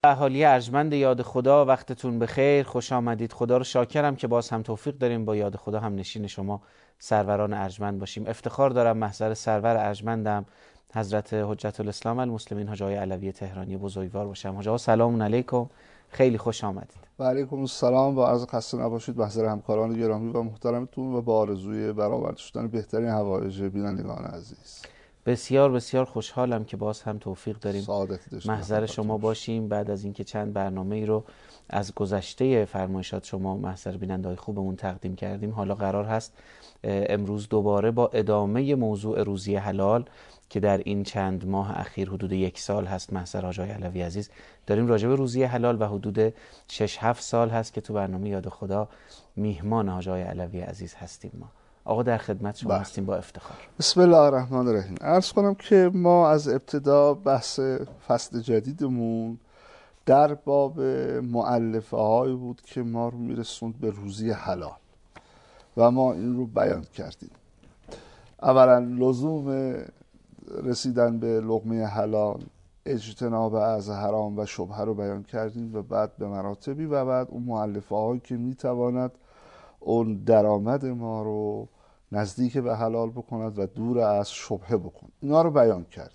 اهالی ارجمند یاد خدا، وقتتون بخیر، خوش آمدید. خدا رو شاکرم که باز هم توفیق داریم با یاد خدا هم نشین شما سروران ارجمند باشیم. افتخار دارم محضر سرور ارجمندم حضرت حجت الاسلام المسلمین حاج آقای علوی تهرانی بزرگوار باشم. حاج آقا سلام علیکم، خیلی خوش آمدید. و علیکم السلام و عرض خسته نباشید محضر همکاران گرامی و محترمتون و با آرزوی برآورده شدن بهترین حوایج بینندگان عزیز. بسیار بسیار خوشحالم که باز هم توفیق داریم سعادتی محضر شما باشیم بعد از اینکه چند برنامه ای رو از گذشته فرمایشات شما محضر بیننده‌های خوبمون تقدیم کردیم. حالا قرار هست امروز دوباره با ادامه موضوع روزی حلال که در این چند ماه اخیر حدود 1 سال هست محضر حاج آقای علوی عزیز داریم راجع به روزی حلال و حدود 6-7 سال هست که تو برنامه یاد خدا میهمان حاج آقای علوی عزیز هستیم. ما آقا در خدمت شما هستیم با افتخار. بسم الله الرحمن الرحیم. عرض کنم که ما از ابتدا بحث فصل جدیدمون در باب مؤلفه هایی بود که ما رو میرسوند به روزی حلال و ما این رو بیان کردیم. اولا لزوم رسیدن به لقمه حلال، اجتناب از حرام و شبهه رو بیان کردیم و بعد به مراتبی و بعد اون مؤلفه هایی که میتواند اون درآمد ما رو نزدیک به حلال بکند و دور از شبهه بکند، اینا رو بیان کردیم.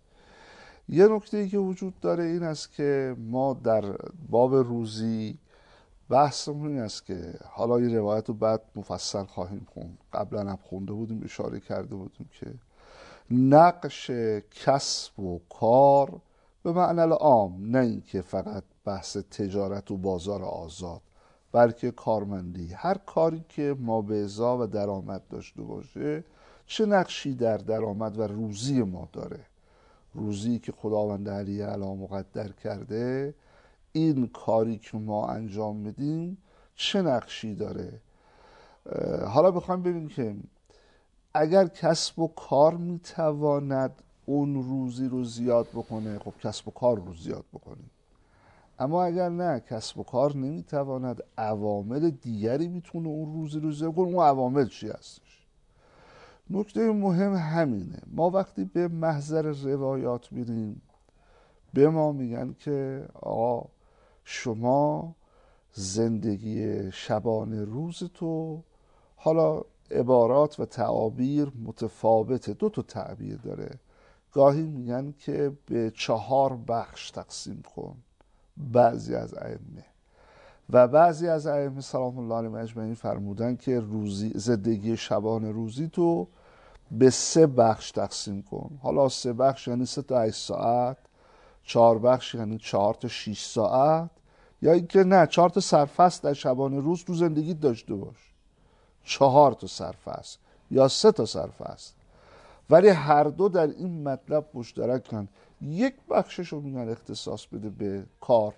یه نکته‌ای که وجود داره این است که ما در باب روزی بحثمون این است که حالا این روایت رو بعد مفصل خواهیم خوند، قبلا هم خونده بودیم، اشاره کرده بودیم که نقش کسب و کار به معنی عام، نه اینکه فقط بحث تجارت و بازار آزاد، بلکه کارمندی، هر کاری که مابعضا و درآمد داشته باشه چه نقشی در درآمد و روزی ما داره، روزی که خداوند علی اعلی مقدر کرده، این کاری که ما انجام میدیم چه نقشی داره. حالا بخوایم ببینیم که اگر کسب و کار میتواند اون روزی رو زیاد بکنه، خب کسب و کار رو زیاد بکنیم. اما اگر نه، کسب و کار نمیتواند، عوامل دیگری میتونه اون روزی رو زیاد کنه. اون عوامل چی هستش؟ نکته مهم همینه. ما وقتی به محضر روایات میریم به ما میگن که آقا شما زندگی شبانه روز تو، حالا عبارات و تعابیر متفاوته، 2 تا تعبیر داره. گاهی میگن که به 4 بخش تقسیم کن، بعضی از ائمه و بعضی از ائمه سلام الله علیهم اجمعین فرمودن که زندگی شبانه روزی تو به 3 بخش تقسیم کن. حالا 3 بخش یعنی 3 تا 8 ساعت، 4 بخش یعنی 4 تا 6 ساعت، یا اینکه نه 4 تا سرفصل در شبانه روز تو زندگی داشته باش، 4 تا سرفصل یا 3 تا سرفصل، ولی هر دو در این مطلب مشترکن. 1 بخشش رو میگن اختصاص بده به کار،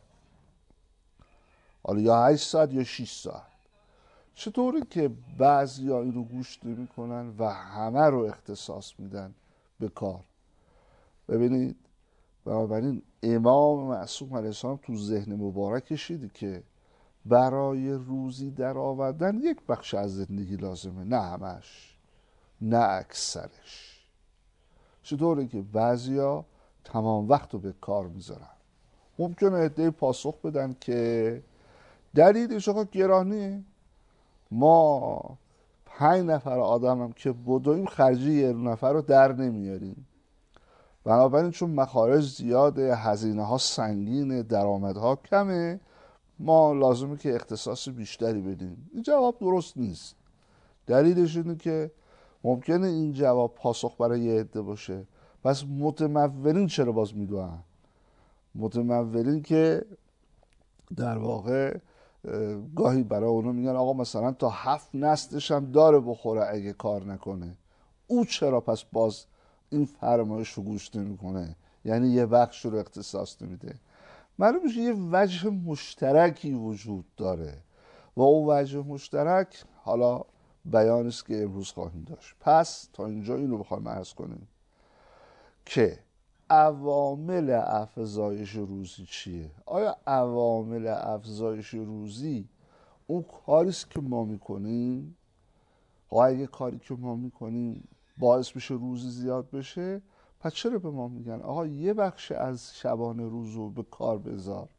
حالا یا 8 ساعت یا 6 ساعت. چطوری که بعضی ها این رو گوش نمی کنن و همه رو اختصاص میدن به کار؟ ببینید، بنابراین امام معصوم علیه السلام تو ذهن مبارکش دیدی که برای روزی در آوردن 1 بخش از زندگی لازمه، نه همش، نه اکثرش. چطوره که بعضیا تمام وقت رو به کار میذارن؟ ممکنه عده‌ای پاسخ بدن که دلیلش آقا گرانیه، ما 5 نفر آدم هم که بدویم خرجی 1 نفر رو در نمیاریم، بنابراین چون مخارج زیاده، هزینه ها سنگینه، درآمدها کمه، ما لازمه که اختصاص بیشتری بدیم. این جواب درست نیست. دلیلش اینه که ممکنه این جواب پاسخ برای یه عده باشه. پس متمولین چرا باز میدونن؟ متمولین که در واقع گاهی برای اونو میگن آقا مثلا تا 7 نسلش هم داره بخوره اگه کار نکنه، او چرا پس باز این فرمایش رو گوش نمیکنه؟ یعنی 1 بخش رو اختصاص نمیده. معلوم میشه یه وجه مشترکی وجود داره و اون وجه مشترک حالا بیانی است که امروز خواهیم داشت. پس تا اینجا این رو بخوایم عرض کنیم که عوامل افزایش روزی چیه؟ آیا عوامل افزایش روزی اون کاریست که ما میکنیم؟ اگه کاری که ما میکنیم باعث بشه روزی زیاد بشه، پس چرا به ما میگن آقا 1 بخش از شبانه روز رو به کار بذار؟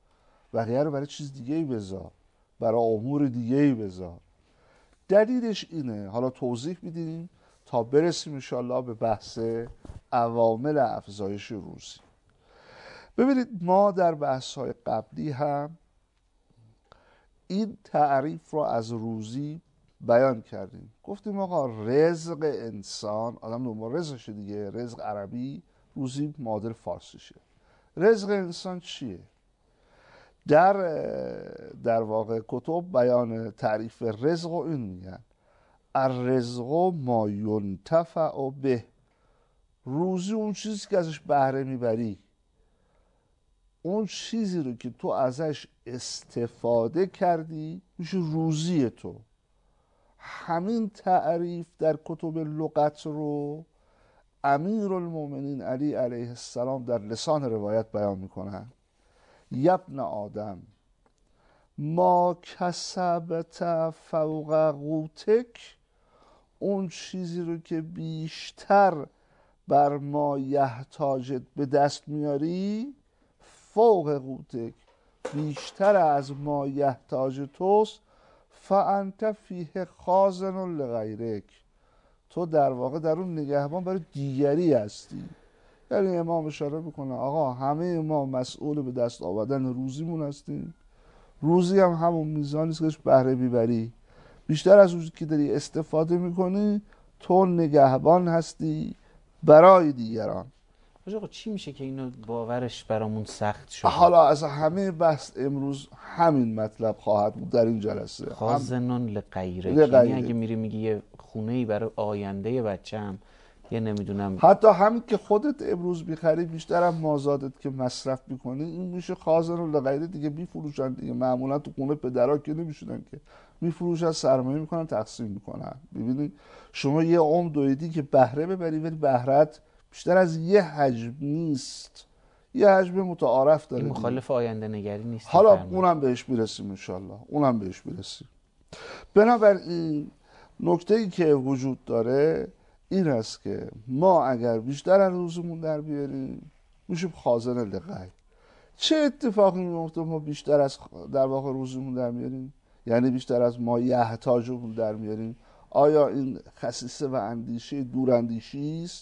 بقیه رو برای چیز دیگه ای بذار، برای امور دیگه ای بذار. دلیلش اینه، حالا توضیح میدیم تا برسیم انشاءالله به بحث عوامل افزایش روزی. ببینید ما در بحث‌های قبلی هم این تعریف رو از روزی بیان کردیم. گفتیم آقا رزق انسان، آدم دنبال رزقشه دیگه، رزق عربی، روزی معادل فارسیشه. رزق انسان چیه؟ در واقع کتب بیان تعریف رزق و این میگن الرزق ما ینتفع به، روزی اون چیزی که ازش بهره میبری، اون چیزی رو که تو ازش استفاده کردی میشه روزی تو. همین تعریف در کتب لغت رو امیرالمومنین علی علیه السلام در لسان روایت بیان میکنن. یبن آدم ما کسبت فوق قوتک، اون چیزی رو که بیشتر بر ما یحتاجت به دست میاری، فوق قوتک، بیشتر از ما یحتاج توست، فانت فیه خازن لغیرک، تو در واقع در اون نگهبان برای دیگری هستی. یعنی امام اشاره میکنه آقا همه ما مسئول به دست آوردن روزیمون هستیم، روزی هم همون میزانی است که بهره میبری، بیشتر از اون که داری استفاده میکنی تو نگهبان هستی برای دیگران. آقا چی میشه که اینو باورش برامون سخت شده؟ حالا از همه بحث امروز همین مطلب خواهد بود در این جلسه. خازنون لغیرک، یعنی اگه میری میگی یه خونه‌ای برای آینده بچه‌م، یه نمیدونم حتی همین که خودت امروز میخری بیشتر هم مازادت که مصرف میکنی، این میشه خازن لغیرک دیگه. میفروشن دیگه، معمولا تو خونه پدرها که نمیشونن که، میفروشن، سرمایه میکنن، تقسیم میکنن. ببینید شما یه عمر دویدی که بهره ببری، ولی بهرت بیشتر از یه حجم نیست، یه حجم متعارف داره. این مخالف آینده نگری نیست؟ حالا اونم بهش میرسیم انشالله، اونم بهش میرسیم. بنابراین نکته ای که وجود داره این است که ما اگر بیشتر از روزمون در بیاریم میشیم خازن لغیرک. چه اتفاقی میفته ما بیشتر از در واقع روزمون در میاریم؟ یعنی بیشتر از ما یحتاجمون در میاریم. آیا این خصیصه و اندیشه دوراندیشی است؟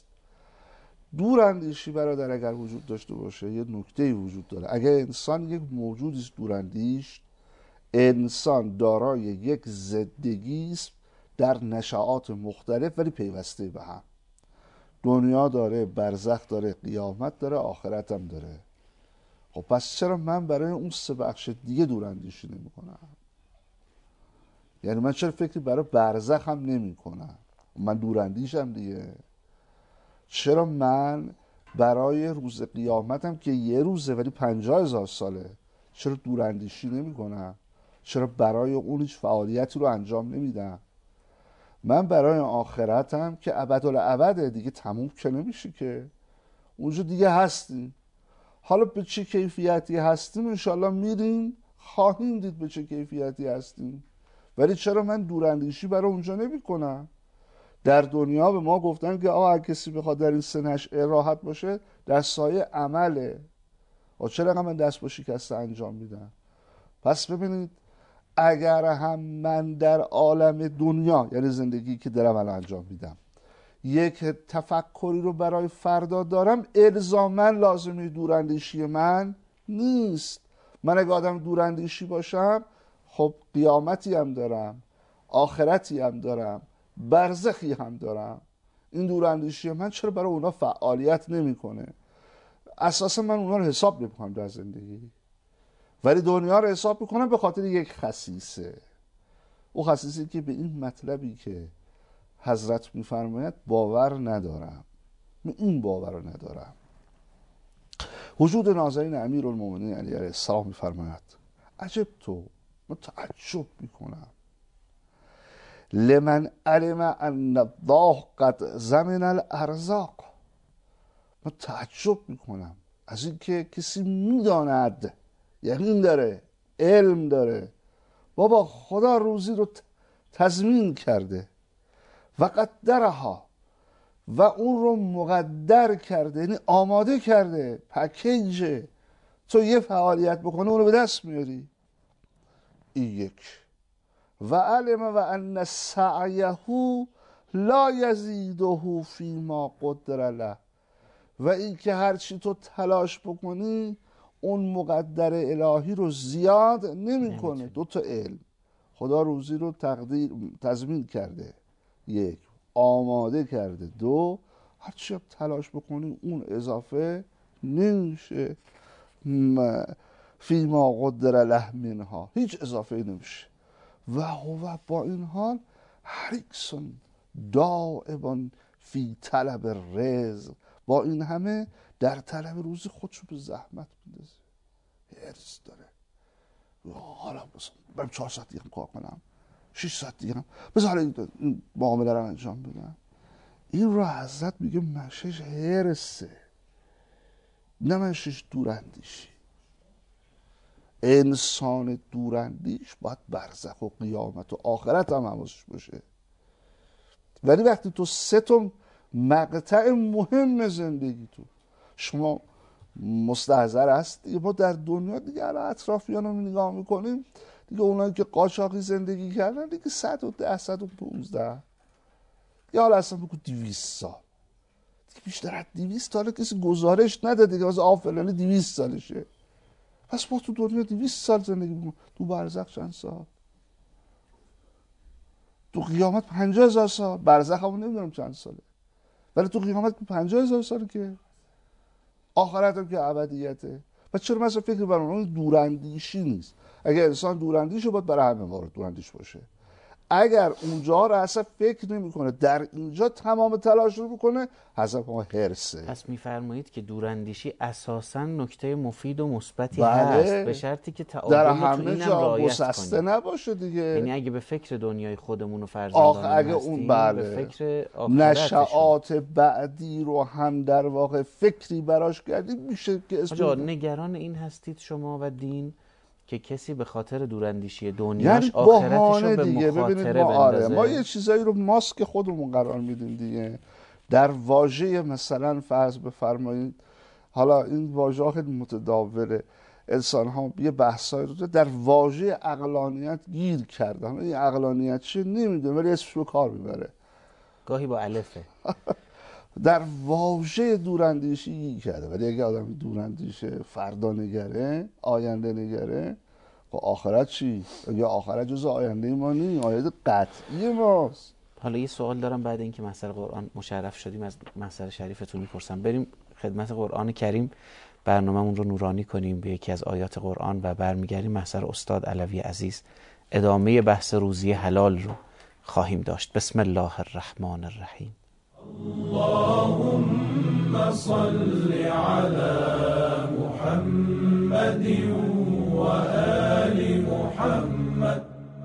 دوراندیشی برادر اگر وجود داشته باشه یه نکته‌ای وجود داره. اگر انسان یک موجودی است دوراندیش، انسان دارای یک ضدگی است در نشآت مختلف ولی پیوسته به هم. دنیا داره، برزخ داره، قیامت داره، آخرت هم داره. خب پس چرا من برای اون سه بخش دیگه دوراندیشی نمی کنم؟ یعنی من چرا فکری برای برزخ هم نمی کنم؟ من دوراندیشم دیگه. چرا من برای روز قیامتم که یه روزه ولی 50,000 ساله چرا دوراندیشی نمی کنم؟ چرا برای اون هیچ فعالیتی رو انجام نمیدم؟ من برای آخرتم که ابدالابده دیگه، تموم که نمیشه که، اونجا دیگه هستیم. حالا به چه کیفیتی هستیم انشالله میریم خواهیم دید به چه کیفیتی هستیم، ولی چرا من دوراندیشی برای اونجا نمی کنم؟ در دنیا به ما گفتن که آقا کسی بخواد در این سه نشأه راحت باشه در سایه عمله. چرا من دست با شکسته انجام میدم؟ پس ببینید اگر هم من در عالم دنیا، یعنی زندگی که دارم الان انجام میدم، یک تفکری رو برای فردا دارم، الزاما لازمه دوراندیشی من نیست. من اگه آدم دوراندیشی باشم خب قیامتی هم دارم، آخرتی هم دارم، برزخی هم دارم. این دوراندیشی من چرا برای اونا فعالیت نمیکنه؟ اساسا من اونا رو حساب نمیکنم در زندگی، ولی دنیا رو حساب میکنم به خاطر یک خصیصه. او خصیصه که به این مطلبی که حضرت میفرماید باور ندارم، من این باور رو ندارم. وجود نازنین امیرالمومنین علی علیه السلام میفرماید عجب تو، من تعجب میکنم، لمن علم ان الله قد زمن الارزاق، من تعجب میکنم از اینکه کسی میداند، یقین داره، علم داره، بابا خدا روزی رو تضمین کرده و قدرها، و اون رو مقدر کرده، یعنی آماده کرده، پکیج تو یه فعالیت بکنه اونو به دست میاری. این یک. و علم و ان سعیه لا یزیده فیما قدر له، و این که هرچی تو تلاش بکنی اون مقدر الهی رو زیاد نمیکنه. دو تا علم، خدا روزی رو تضمین کرده، یک، آماده کرده، دو، هرچی تلاش بکنی اون اضافه نمیشه. فیما قدر له منها، هیچ اضافه نمیشه. و هو با این حال حریصون دائبان فی طلب رزق، با این همه در طلب روزی خودشو به زحمت میندازه، حرص داره. حالا برم 4 ساعت دیگه کار کنم، 6 ساعت دیگه بذار این معامله رو انجام بدم. این رو حضرت میگه منشش حرصه، نه منشش دوراندیشی. انسان دوراندیش باید برزخ و قیامت و آخرت هم حواسش باشه. ولی وقتی تو 3 تا مقطع مهم زندگی تو شما مستحضر هست دیگه، ما در دنیا دیگه اطرافیان رو نگاه میکنیم دیگه، اونایی که قاچاقی زندگی کردن دیگه 110 115 یا حالا اصلا بگو 200 سال دیگه، بیشتر از 200 سال کسی گزارش نداده دیگه، واسه فلانی 200 سالشه. پس ما تو دنیا 200 سال زندگی میکنیم، تو برزخ چند سال؟ تو قیامت 50,000 سال. برزخ همون نمیدونم چند ساله، ولی تو قیامت 50,000 ساله که آخرت هم که ابدیته. پس چرا مثلا فکر بر اون دوراندیشی نیست؟ اگه انسان دوراندیشه باید برای همه وارد دوراندیش باشه. اگر اونجا رو اصلا فکر نمیکنه، در اینجا تمام تلاش رو بکنه، حسب ما حرصه. پس میفرمایید که دوراندیشی اساساً نکته مفید و مثبتی بله، هست، به شرطی که در تعادل رو تو همه اینم جا رعایت گسسته کنیم. نباشه دیگه. یعنی اگه به فکر دنیای خودمون و فرزندانمون اگه هستیم، اون بله، به فکر آخرتشون، نشعات بعدی رو هم در واقع فکری براش کردیم، میشه که آجا نگران این هستید شما و دین که کسی به خاطر دوراندیشی دنیاش یعنی آخرتش رو به دیگه. ببینید مخاطره ما بندازه. ما یه چیزایی رو ماسک خودمون قرار میدیم دیگه. در واژه مثلا فرض بفرمایید، حالا این واژه خیلی متداوله، انسان ها یه بحثایی رو در واژه عقلانیت گیر کردن. این عقلانیت چیه نمیدونه ولی اسمش رو کار میبره، گاهی با الفه. در واژه دوراندیشی گیر کرده. ولی اگه آدم دوراندیشه، فردا نگره، آینده نگره، خب آخرت چی؟ یا آخرت جز آینده ما نیست، آینده قطعی ماست. حالا یه سوال دارم بعد اینکه محضر قرآن مشرف شدیم از محضر شریفتون میپرسم. بریم خدمت قرآن کریم، برنامه‌مون رو نورانی کنیم به یکی از آیات قرآن و برمیگردیم محضر استاد علوی عزیز. ادامه بحث روزی حلال رو خواهیم داشت. بسم الله الرحمن الرحیم. اللهم صل على محمد و آل محمد.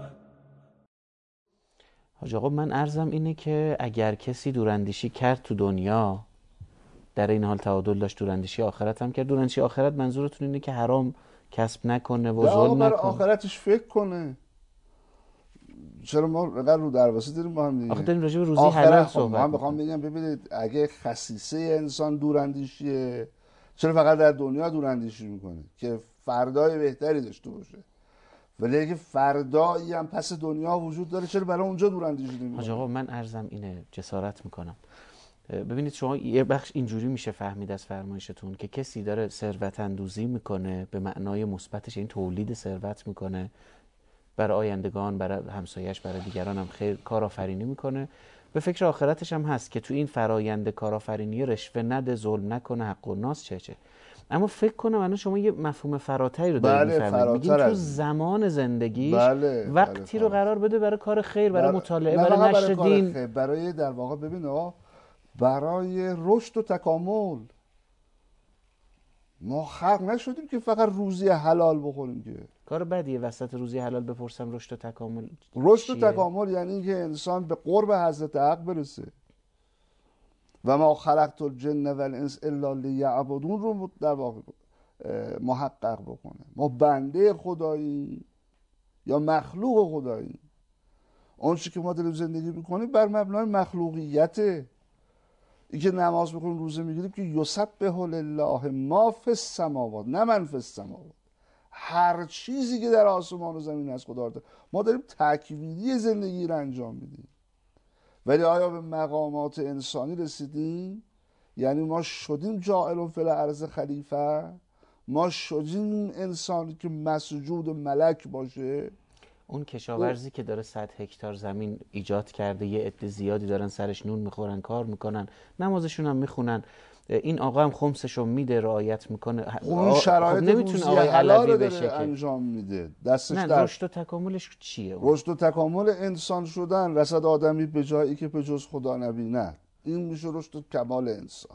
حاج آقا من عرضم اینه که اگر کسی دوراندیشی کرد تو دنیا، در این حال تعادل داشت، دوراندیشی آخرت هم کرد. دوراندیشی آخرت منظورتون اینه که حرام کسب نکنه و ظلم نکنه؟ آخرتش فکر کنه. چرا ما رقم رو درواسی داریم با هم دیگه؟ آخه داریم راجع به روزی حلال صحبت من بخوام بگم ببینید، اگه خصیصه انسان دوراندیشیه، چرا فقط در دنیا دوراندیشی میکنه که فردای بهتری داشته باشه؟ ولی اگه فردایی هم پس دنیا وجود داره، چرا برای اونجا دوراندیشی نمیکنه؟ حاج آقا من عرضم اینه، جسارت میکنم. ببینید شما یه بخش اینجوری میشه فهمید از فرمایشتون که کسی داره ثروت اندوزی میکنه به معنای مثبتش، این تولید ثروت میکنه برای آیندگان، برای همسایش، برای دیگران هم خیر کارآفرینی میکنه، به فکر آخرتش هم هست که تو این فرایند کارآفرینی رشوه نده، ظلم نکنه، حق و ناس چه. اما فکر کنم الان شما یه مفهوم فراتری رو دارید میفهمید. میگین تو زمان زندگیش وقتی رو قرار بده برای کار خیر، برای مطالعه، برای نشر دین، برای در واقع ببین برای رشد و تکامل. ما خلق نشدیم که فقط روزی حلال بخوریم که. کار بدیه وسط روزی حلال بپرسم رشد و تکامل. رشد و تکامل یعنی اینکه انسان به قرب حضرت حق برسه. و ما خلقت الجن و الانس الا لیعبدون رو در واقع محقق بکنه. ما بنده خدایی یا مخلوق خدایی. اون چیزی که ما داریم زندگی میکنیم بر مبنای مخلوقیته. این که نماز میخونیم روزه میگیریم که یسبح لله ما فی السماوات، نه من فی السماوات، هر چیزی که در آسمان و زمین از خدا داره. ما داریم تکوینی زندگی رو انجام میدیم. ولی آیا به مقامات انسانی رسیدیم؟ یعنی ما شدیم جاعل فی الارض خلیفه؟ ما شدیم انسانی که مسجود ملک باشه؟ اون کشاورزی که داره 100 هکتار زمین ایجاد کرده، یه عده زیادی دارن سرش نون میخورن، کار میکنن، نمازشون هم میخونن، این آقا هم خمسشو میده، رعایت میکنه، اون شرایط نمیتونه روزی آقای حلال علوی رو بشه که انجام میده. دستش نه، در رشد و تکاملش چیه اون؟ رشد و تکامل انسان شدن، رسد آدمی به جایی که به جز خدا نبیند، این میشه رشد و کمال انسان.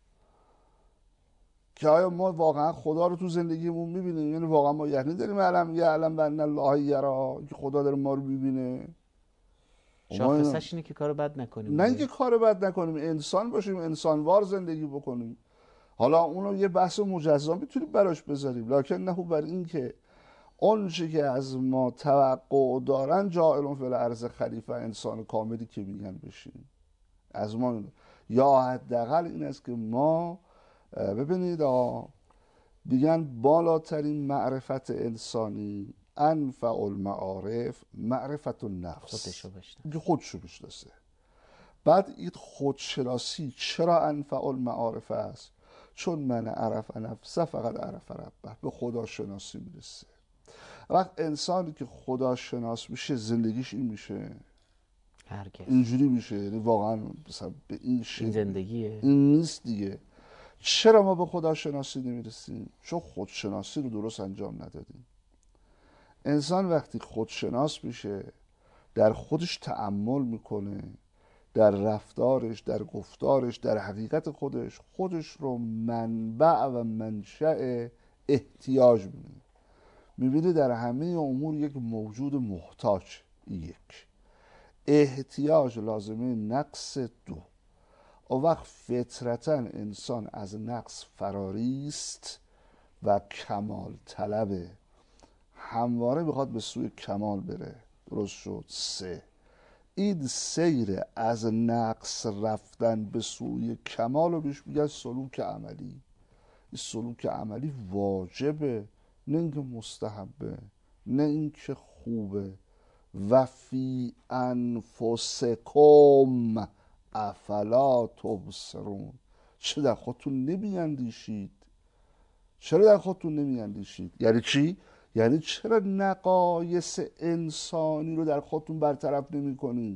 که آیا ما واقعا خدا رو تو زندگیمون میبینیم؟ یعنی واقعا ما یقین داریم علم بان الله یرا، که خدا داره ما رو میبینه؟ شاخصش اینه که کارو بد نکنیم، نه اینکه کار بد نکنیم، انسان باشیم، انسانوار زندگی بکنیم. حالا اونو یه بحث مجزا میتونیم براش بذاریم، لکن نه بر این که اون چه که از ما توقع دارن جاعل فی الارض خلیفه، انسان کاملی که میگن بشیم از ما، یا حداقل این است که ما ببینید میگن بالاترین معرفت انسانی انفع المعارف معرفت النفس، که خودشو بشناسه. بعد این خودشناسی چرا انفع المعارف است؟ چون من عرف نفسه فقط عرف ربه، به خدا شناسی میرسه. وقت انسانی که خدا شناس میشه زندگیش این میشه، هرگز اینجوری میشه، یعنی واقعا مثلا به این زندگیه این نیست دیگه. چرا ما به خدا شناسی نمیرسیم؟ چون خودشناسی رو درست انجام ندادیم. انسان وقتی خودشناس میشه، در خودش تأمل میکنه، در رفتارش، در گفتارش، در حقیقت خودش رو منبع و منشأ احتیاج میبینه در همه امور یک موجود محتاج، یک احتیاج لازمه نقص، دو او وقت فطرتا انسان از نقص فراری است و کمال طلبه، همواره میخواد به سوی کمال بره. درست شد؟ سه، این سیر از نقص رفتن به سوی کمال رو بهش میگن سلوک عملی. این سلوک عملی واجبه، نه اینکه مستحبه، نه اینکه خوبه. و فی انفسکم افلا تبصرون، چه در خودتون نمیاندیشید؟ چرا در خودتون نمیاندیشید؟ یعنی چی؟ یعنی چرا نقایص انسانی رو در خودتون برطرف نمی کنید؟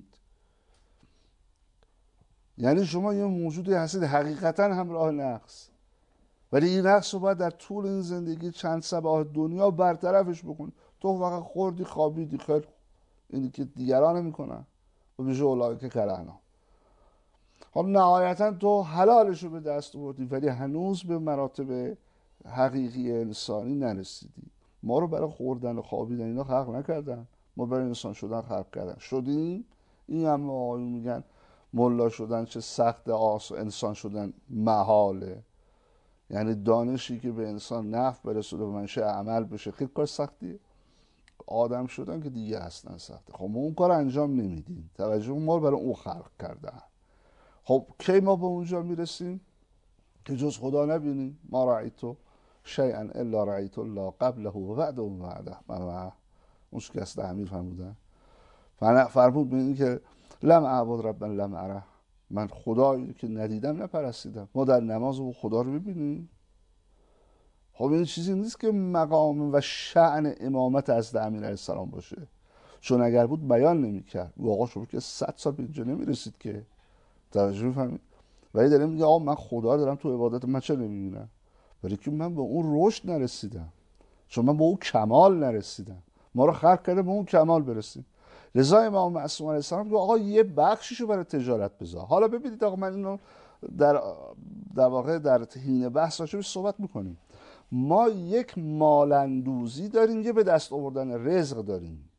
یعنی شما یه موجودی هستید حقیقتا همراه نقص، ولی این نقص رو باید در طول این زندگی چند صباح دنیا برطرفش بکنید. تو فقط خوردی خوابیدی، خیلی اینی که دیگران نمیکنن و به جولایی که کرهنا. حالا نهایتا تو حلالش رو به دست آوردی، ولی هنوز به مراتب حقیقی انسانی نرسیدی. ما رو برای خوردن و خوابیدن اینا خلق نکردن، ما برای انسان شدن خلق کردن. شدیم؟ این هم آقایون میگن ملا شدن چه سخت، انسان شدن محاله. یعنی دانشی که به انسان نفع برسونه و منشأ عمل بشه خیلی کار سختیه. آدم شدن که دیگه اصلا سخته. خب ما اون کار انجام نمیدیم، توجه ما رو برای اون خلق کردن. خب کی ما به اونجا میرسیم که جز خدا نبینیم؟ ما رأیتو شیئا الا رأیت الله قبله و بعده و بعده. اون شکست امیر فرمودن، فرمود به این که لم اعبد ربا لم اره، من خدایی که ندیدم نپرستیدم. ما در نماز و خدا رو ببینیم. خب این چیزی نیست که مقام و شأن امامت از امیر علیه السلام باشه، چون اگر بود بیان نمی‌کرد. آقا شما که 100 سال به اینجا نمیرسید که، توجه می‌فهمید؟ ولی داره میگه آقا من خدا دارم تو عبادت، من چه نمی‌بینم؟ ولی که من به اون رشد نرسیدم، چون من به اون کمال نرسیدم. ما رو خلق کرده به اون کمال برسیم. لذا امام معصوم علیه السلام میگه آقا یه بخشیشو برای تجارت بذار. حالا ببینید آقا من اینو در واقع در حین بحث راجعش صحبت میکنیم. ما یک مالندوزی داریم، یه به دست آوردن رزق داریم.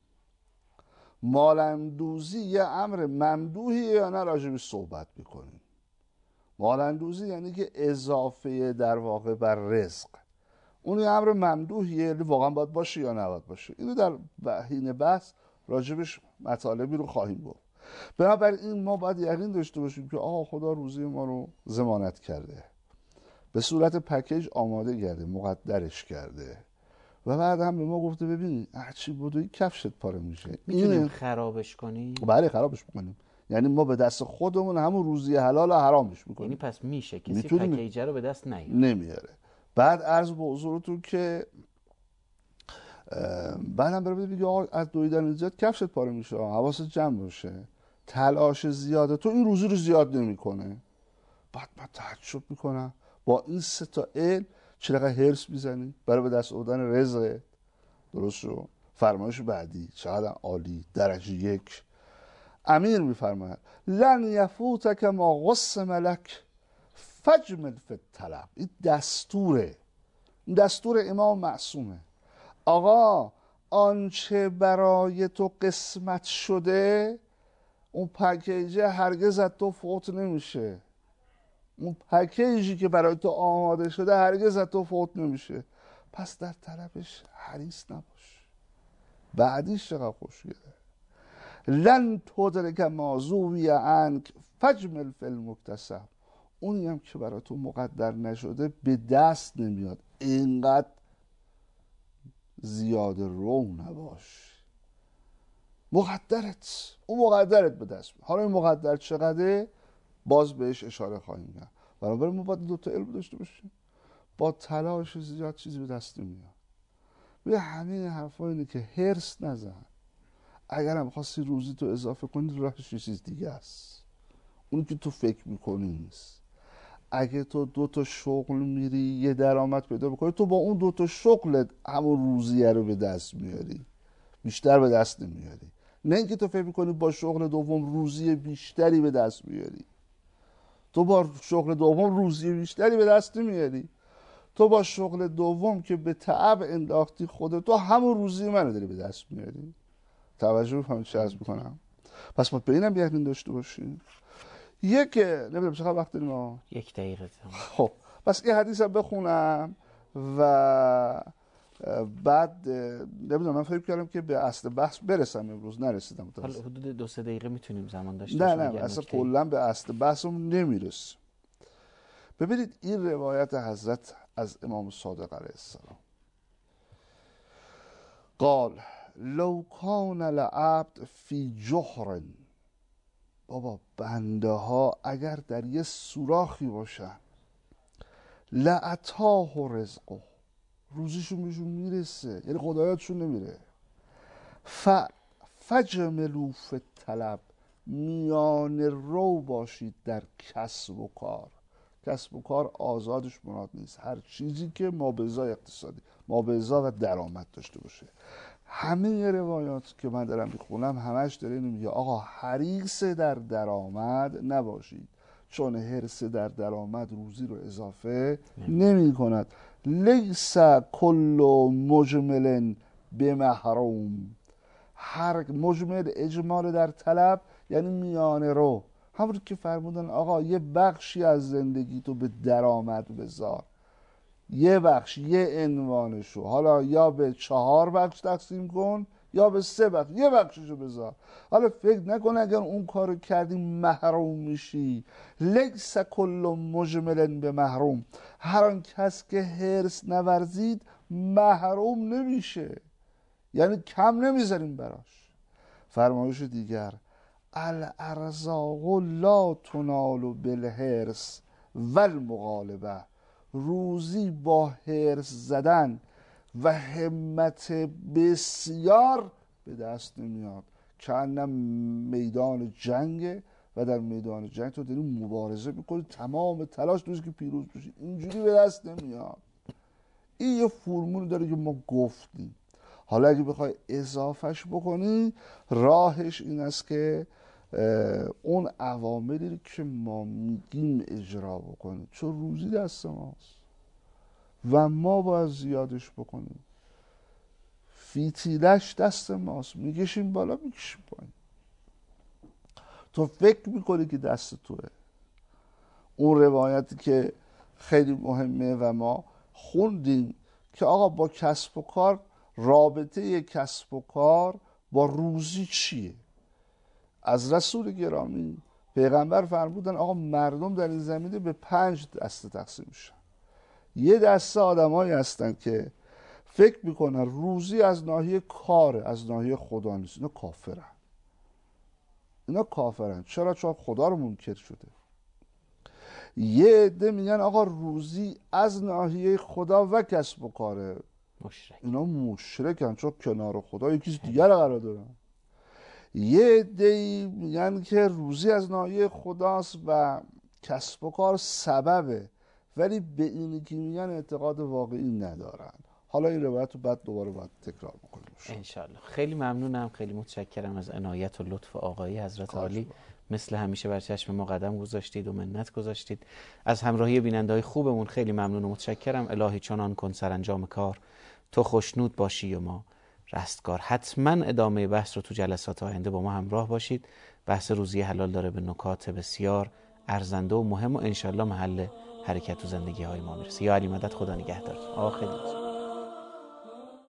مالندوزی یه امر ممدوحیه یا نه؟ راجعش صحبت میکنیم. مالندوزی یعنی که اضافه در واقع بر رزق، اون یه امر ممدوحیه، یعنی واقعا باید باشه یا نباید باشه. اینو در حین بحث راجبش مطالبی رو خواهیم گفت. بنابراین ما باید یقین داشته باشیم که آقا خدا روزی ما رو ضمانت کرده، به صورت پکیج آماده کرده، مقدرش کرده و بعد هم به ما گفته ببین هرچی بدوی کفشت پاره میشه. میتونیم خرابش کنیم؟ بله خرابش میکنیم. یعنی ما به دست خودمون همون روزی حلال و حرامش میکنیم. یعنی پس میشه کسی پکیجه رو به دست نمیاره. بعد عرض به حضورتون که بعدم بره بگه آقا از دویدن زیاد کفشت پاره میشه، حواست جمع باشه، تلاش زیاده، تو این روزی رو زیاد نمیکنه. بعد من تعجب میکنم با این 3 تا علم چقدر هرس میزنی برای به دست آوردن رزق. درست شو. فرمایش بعدی چقدر عالی، درجه 1. امیر میفرماید لن یفوتک ما قسم لک فجمل فی الطلب. این دستوره، این دستور امام معصومه. آقا آنچه برای تو قسمت شده اون پکیجه هرگز از تو فوت نمیشه. اون پکیجی که برای تو آماده شده هرگز از تو فوت نمیشه. پس در طلبش حریص نباش. بعدیش چقدر خوشگله، لن تدرک ما زوی عنک فجمل فی المکتسب. اونی هم که برای تو مقدر نشده به دست نمیاد، اینقدر زیاده رو نباش. مقدرت، اون مقدرت به دست میاد. حالا این مقدر چقدره باز بهش اشاره خواهیم کرد. برای ما باید 2 تا علم داشته باشیم. با تلاش زیاد چیزی به دست نمیاد. به همین حرفا اینه که هرس نزن. اگر هم خواستی روزی تو اضافه کنی راهش یه چیز دیگه است، اون که تو فکر میکنی نیست. اگه تو 2 تا شغل میری یه درآمد پیدا بکنی، تو با اون 2 تا شغلت همون روزیه رو به دست میاری، بیشتر به دست نمیاری. نه اینکه تو فکر میکنی با شغل دوم روزی بیشتری به دست میاری. تو با شغل دوم روزی بیشتری به دست نمیاری. تو با شغل دوم که به تعب انداختی خودت، تو همون روزی منو داری به دست میاری. توجه می‌فهمید چه عرض می‌کنم؟ پس ما به اینم یقین داشته باشیم. نمیدونم چقدر وقت داریم ما؟ 1 دقیقه. خب پس این حدیث هم بخونم و بعد نمیدونم، من فکر کردم که به اصل بحث برسم، امروز نرسیدم. حالا حدود 2-3 دقیقه میتونیم زمان داشته باشیم. نه اصلا کلا به اصل بحثم نمیرسیم. ببینید این روایت حضرت از امام صادق علیه السلام قال لو کان العبد فی جحر. بابا بنده ها اگر در یه سوراخی باشن، لاتاه رزقه، روزیشون بهشون میرسه، یعنی خدایاتشون نمیره. فجملوا فی الطلب، میان رو باشید در کسب و کار. کسب و کار آزادش مراد نیست، هر چیزی که مابعضای اقتصادی، مابعضا و درآمد داشته باشه. همه روایات که من دارم میخونم همش داره اینو میگه آقا حریص در درآمد نباشید، چون حرص در درآمد روزی رو اضافه نمی کند. لیس کل مجمل بمحروم. هر مجمل اجمال در طلب یعنی میانه رو، همون که فرمودن آقا یه بخشی از زندگی تو به درآمد بذار، یه بخش، یه عنوانشو حالا یا به 4 بخش تقسیم کن یا به 3 بخش، یه بخششو بذار. حالا فکر نکن اگر اون کارو کردی محروم میشی. لیس کل مجمل به محروم، هر آن کس که حرص نورزید محروم نمیشه، یعنی کم نمیذاریم براش. فرمایش دیگر الارزاق لا تنال بالحرص والمغالبه. روزی با حرص زدن و همت بسیار به دست نمیاد. کانم میدان جنگه و در میدان جنگ تو داری مبارزه میکنی، تمام تلاش دوست که پیروز بشی، اینجوری به دست نمیاد. این یه فرمول داره که ما گفتیم. حالا اگه بخوای اضافهش بکنی، راهش این است که اون عواملی که ما میگیم اجرا بکنیم، چون روزی دست ماست و ما باید زیادش بکنیم. فیتیلش دست ماست، میکشیم بالا میکشیم پایین. تو فکر میکنی که دست توه. اون روایتی که خیلی مهمه و ما خوندیم که آقا با کسب و کار، رابطه کسب و کار با روزی چیه؟ از رسول گرامی پیغمبر فرمودن آقا مردم در این زمینه به 5 دسته تقسیم میشن. یه دسته آدمایی هستن که فکر میکنن روزی از ناحیه کار، از ناحیه خدا نیست. اینا کافرن. چرا؟ چون خدا رو منکر شده. یه عده میگن آقا روزی از ناحیه خدا و کسب و کاره. اینا مشرکن، چون کنار خدا یکی دیگر قرار دارن. یه عده میگن که روزی از ناحیه خداست و کسب و کار سببه، ولی به اینی که میگن اعتقاد واقعی ندارن. حالا این روایت رو بعد دوباره باید تکرار بکنیم انشالله. خیلی ممنونم، خیلی متشکرم از عنایت و لطف آقایی حضرت عالی. مثل همیشه بر چشم ما قدم گذاشتید و منت گذاشتید. از همراهی بیننده‌های خوبمون خیلی ممنون و متشکرم. الهی چنان کن سرانجام کار، تو خوشنود باشی و ما رستگار. حتما ادامه بحث رو تو جلسات آینده با ما همراه باشید. بحث روزی حلال داره به نکات بسیار ارزنده و مهم و انشالله محل حرکت و زندگی های ما میرسه. یا علی مدد، خدا نگهدار. آخر